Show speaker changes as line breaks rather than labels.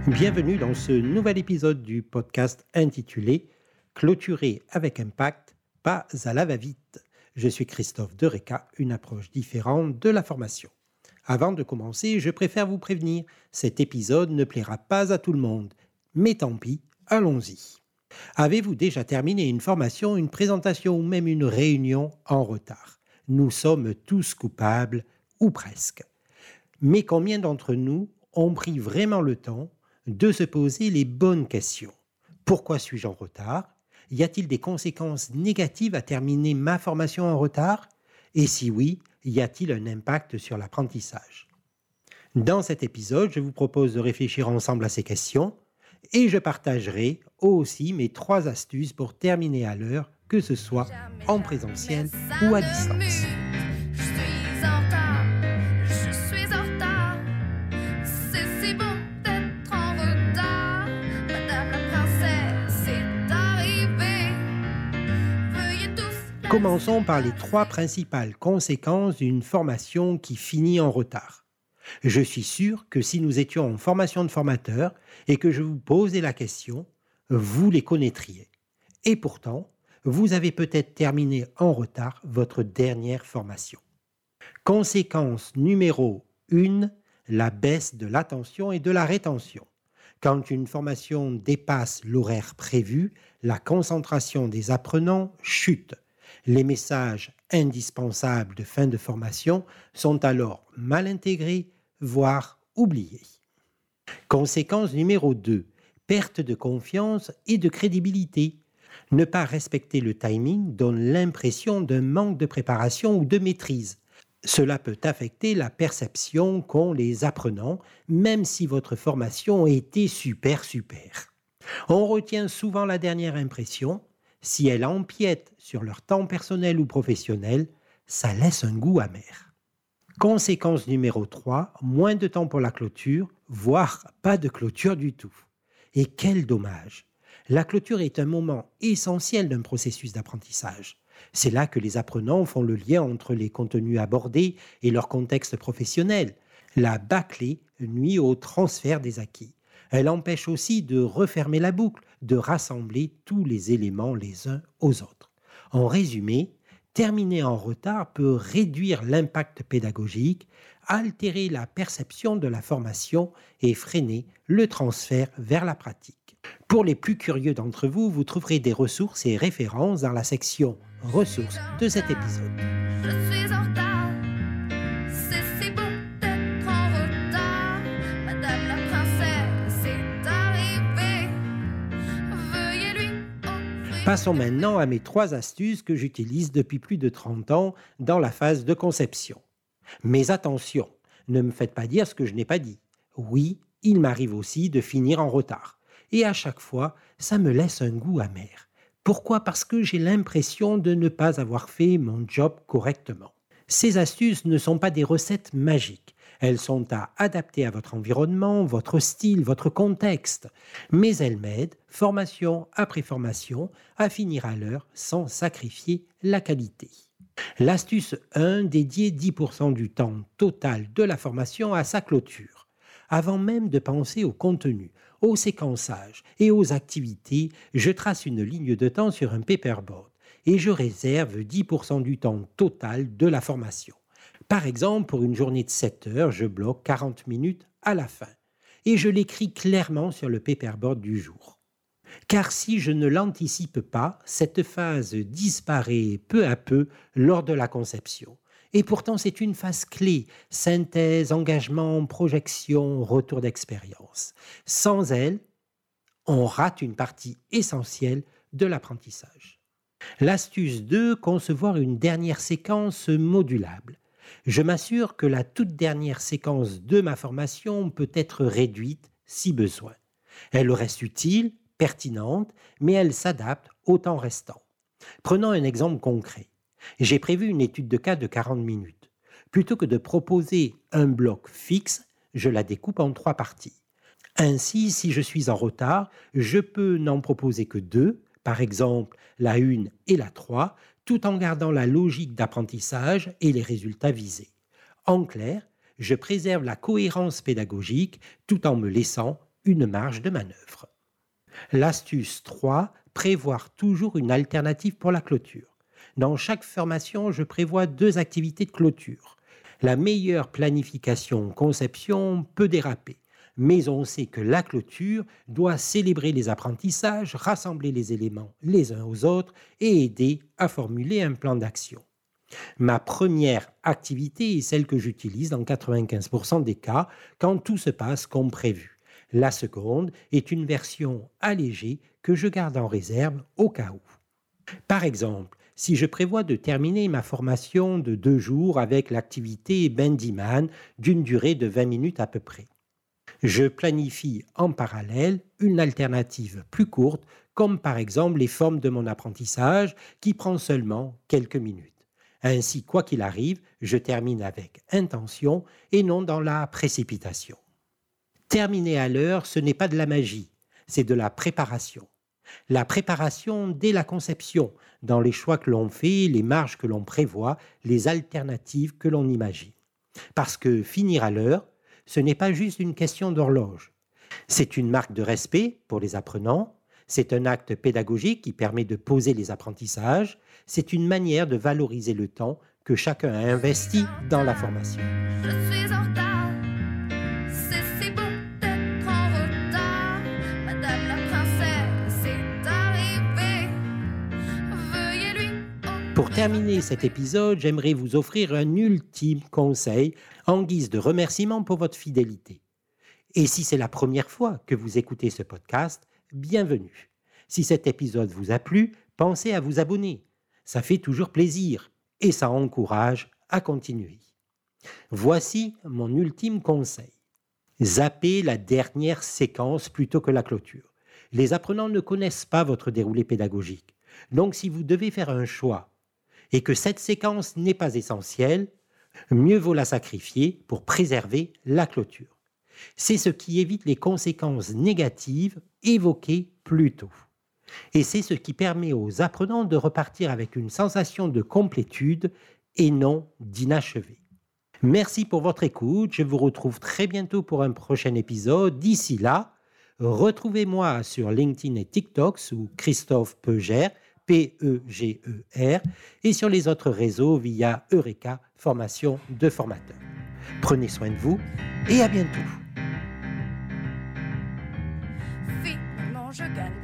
Bienvenue dans ce nouvel épisode du podcast intitulé « Clôturer avec impact, pas à la va-vite ». Je suis Christophe Dereka, une approche différente de la formation. Avant de commencer, je préfère vous prévenir, cet épisode ne plaira pas à tout le monde. Mais tant pis, allons-y. Avez-vous déjà terminé une formation, une présentation ou même une réunion en retard ? Nous sommes tous coupables, ou presque. Mais combien d'entre nous ont pris vraiment le temps de se poser les bonnes questions ? Pourquoi suis-je en retard ? Y a-t-il des conséquences négatives à terminer ma formation en retard ? Et si oui, y a-t-il un impact sur l'apprentissage ? Dans cet épisode, je vous propose de réfléchir ensemble à ces questions et je partagerai aussi mes 3 astuces pour terminer à l'heure, que ce soit en présentiel ou à distance. Commençons par les 3 principales conséquences d'une formation qui finit en retard. Je suis sûr que si nous étions en formation de formateur et que je vous posais la question, vous les connaîtriez. Et pourtant, vous avez peut-être terminé en retard votre dernière formation. Conséquence numéro 1, la baisse de l'attention et de la rétention. Quand une formation dépasse l'horaire prévu, la concentration des apprenants chute. Les messages indispensables de fin de formation sont alors mal intégrés, voire oubliés. Conséquence numéro 2, perte de confiance et de crédibilité. Ne pas respecter le timing donne l'impression d'un manque de préparation ou de maîtrise. Cela peut affecter la perception qu'ont les apprenants, même si votre formation était super. On retient souvent la dernière impression. Si elle empiète sur leur temps personnel ou professionnel, ça laisse un goût amer. Conséquence numéro 3, moins de temps pour la clôture, voire pas de clôture du tout. Et quel dommage! La clôture est un moment essentiel d'un processus d'apprentissage. C'est là que les apprenants font le lien entre les contenus abordés et leur contexte professionnel. La bâclée nuit au transfert des acquis. Elle empêche aussi de refermer la boucle, de rassembler tous les éléments les uns aux autres. En résumé, terminer en retard peut réduire l'impact pédagogique, altérer la perception de la formation et freiner le transfert vers la pratique. Pour les plus curieux d'entre vous, vous trouverez des ressources et références dans la section « Ressources » de cet épisode.
Je suis en retard, c'est si bon d'être en retard. Madame la princesse est arrivée, veuillez lui offrir...
Passons maintenant à mes 3 astuces que j'utilise depuis plus de 30 ans dans la phase de conception. Mais attention, ne me faites pas dire ce que je n'ai pas dit. Oui, il m'arrive aussi de finir en retard. Et à chaque fois, ça me laisse un goût amer. Pourquoi ? Parce que j'ai l'impression de ne pas avoir fait mon job correctement. Ces astuces ne sont pas des recettes magiques. Elles sont à adapter à votre environnement, votre style, votre contexte. Mais elles m'aident, formation après formation, à finir à l'heure sans sacrifier la qualité. L'astuce 1, dédier 10% du temps total de la formation à sa clôture. Avant même de penser au contenu, au séquençage et aux activités, je trace une ligne de temps sur un paperboard et je réserve 10% du temps total de la formation. Par exemple, pour une journée de 7 heures, je bloque 40 minutes à la fin et je l'écris clairement sur le paperboard du jour. Car si je ne l'anticipe pas, cette phase disparaît peu à peu lors de la conception. Et pourtant, c'est une phase clé, synthèse, engagement, projection, retour d'expérience. Sans elle, on rate une partie essentielle de l'apprentissage. L'astuce 2, concevoir une dernière séquence modulable. Je m'assure que la toute dernière séquence de ma formation peut être réduite si besoin. Elle reste utile, pertinente, mais elle s'adapte au temps restant. Prenons un exemple concret. J'ai prévu une étude de cas de 40 minutes. Plutôt que de proposer un bloc fixe, je la découpe en 3 parties. Ainsi, si je suis en retard, je peux n'en proposer que 2, par exemple la 1 et la 3, tout en gardant la logique d'apprentissage et les résultats visés. En clair, je préserve la cohérence pédagogique tout en me laissant une marge de manœuvre. L'astuce 3, prévoir toujours une alternative pour la clôture. Dans chaque formation, je prévois 2 activités de clôture. La meilleure planification conception peut déraper, mais on sait que la clôture doit célébrer les apprentissages, rassembler les éléments les uns aux autres et aider à formuler un plan d'action. Ma première activité est celle que j'utilise dans 95% des cas quand tout se passe comme prévu. La seconde est une version allégée que je garde en réserve au cas où. Par exemple, si je prévois de terminer ma formation de 2 jours avec l'activité Bandyman d'une durée de 20 minutes à peu près, je planifie en parallèle une alternative plus courte, comme par exemple les formes de mon apprentissage qui prend seulement quelques minutes. Ainsi, quoi qu'il arrive, je termine avec intention et non dans la précipitation. Terminer à l'heure, ce n'est pas de la magie, c'est de la préparation. La préparation dès la conception, dans les choix que l'on fait, les marges que l'on prévoit, les alternatives que l'on imagine. Parce que finir à l'heure, ce n'est pas juste une question d'horloge. C'est une marque de respect pour les apprenants, c'est un acte pédagogique qui permet de poser les apprentissages, c'est une manière de valoriser le temps que chacun a investi dans la formation.
Je suis en retard, c'est si bon d'être en retard. Madame la princesse est arrivée, veuillez lui.
Pour terminer cet épisode, j'aimerais vous offrir un ultime conseil en guise de remerciement pour votre fidélité. Et si c'est la première fois que vous écoutez ce podcast, bienvenue. Si cet épisode vous a plu, pensez à vous abonner. Ça fait toujours plaisir et ça encourage à continuer. Voici mon ultime conseil. Zappez la dernière séquence plutôt que la clôture. Les apprenants ne connaissent pas votre déroulé pédagogique. Donc si vous devez faire un choix et que cette séquence n'est pas essentielle, mieux vaut la sacrifier pour préserver la clôture. C'est ce qui évite les conséquences négatives évoquées plus tôt. Et c'est ce qui permet aux apprenants de repartir avec une sensation de complétude et non d'inachevé. Merci pour votre écoute, je vous retrouve très bientôt pour un prochain épisode. D'ici là, retrouvez-moi sur LinkedIn et TikTok sous Christophe Peuger, P-E-G-E-R, et sur les autres réseaux via Eureka Formation de formateurs. Prenez soin de vous et à bientôt.
Finalement, je gagne.